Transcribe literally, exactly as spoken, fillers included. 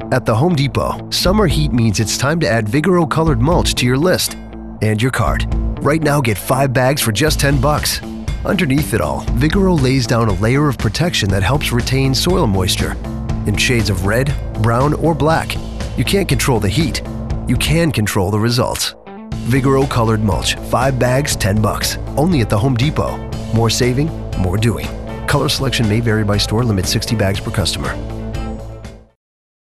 At the Home Depot, summer heat means it's time to add Vigoro colored mulch to your list and your cart. Right now, get five bags for just ten bucks. Underneath it all, Vigoro lays down a layer of protection that helps retain soil moisture. In shades of red, brown, or black, you can't control the heat. You can control the results. Vigoro colored mulch, five bags, ten bucks. Only at the Home Depot. More saving, more doing. Color selection may vary by store, limit sixty bags per customer.